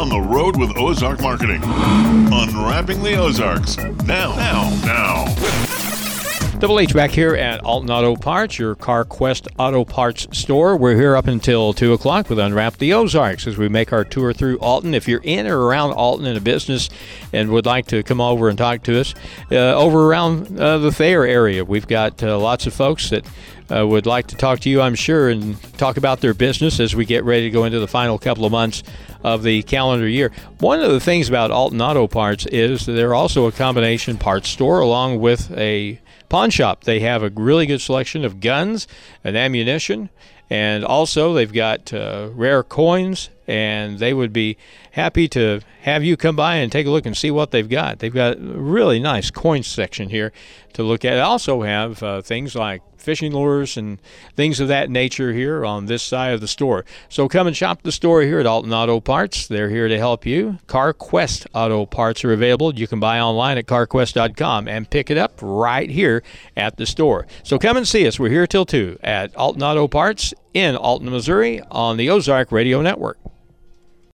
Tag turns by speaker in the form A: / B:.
A: on the road with Ozark Marketing. Unwrapping the Ozarks. Now.
B: Double H back here at Alton Auto Parts, your CarQuest Auto Parts store. We're here up until 2 o'clock with Unwrap the Ozarks as we make our tour through Alton. If you're in or around Alton in a business and would like to come over and talk to us, over around the Thayer area, we've got lots of folks that would like to talk to you, I'm sure, and talk about their business as we get ready to go into the final couple of months of the calendar year. One of the things about Alton Auto Parts is that they're also a combination parts store along with a pawn shop. They have a really good selection of guns and ammunition, and also they've got rare coins, and they would be happy to have you come by and take a look and see what they've got. They've got a really nice coin section here to look at. They also have things like fishing lures and things of that nature here on this side of the store. So come and shop the store here at Alton Auto Parts. They're here to help you. CarQuest Auto Parts are available. You can buy online at carquest.com and pick it up right here at the store. So come and see us. We're here till 2 at Alton Auto Parts in Alton, Missouri on the Ozark Radio Network.